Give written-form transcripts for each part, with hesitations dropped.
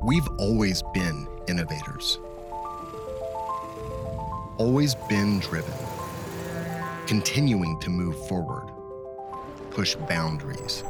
We've always been innovators, always been driven, continuing to move forward, push boundaries.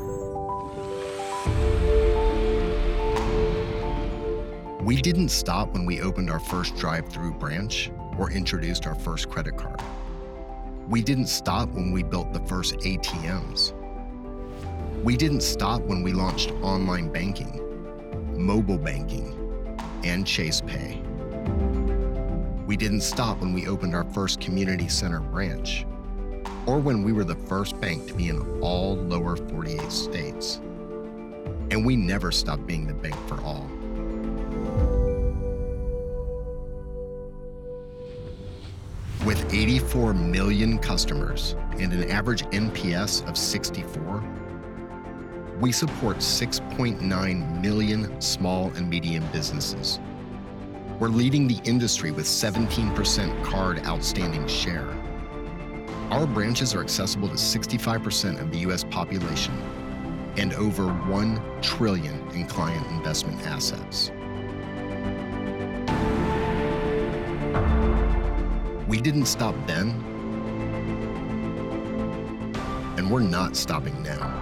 We didn't stop when we opened our first drive-through branch or introduced our first credit card. We didn't stop when we built the first ATMs. We didn't stop when we launched online banking, mobile banking, and Chase Pay. We didn't stop when we opened our first community center branch, or when we were the first bank to be in all lower 48 states. And we never stopped being the bank for all. With 84 million customers and an average NPS of 64, we support 6.9 million small and medium businesses. We're leading the industry with 17% card outstanding share. Our branches are accessible to 65% of the US population and over $1 trillion in client investment assets. We didn't stop then, and we're not stopping now.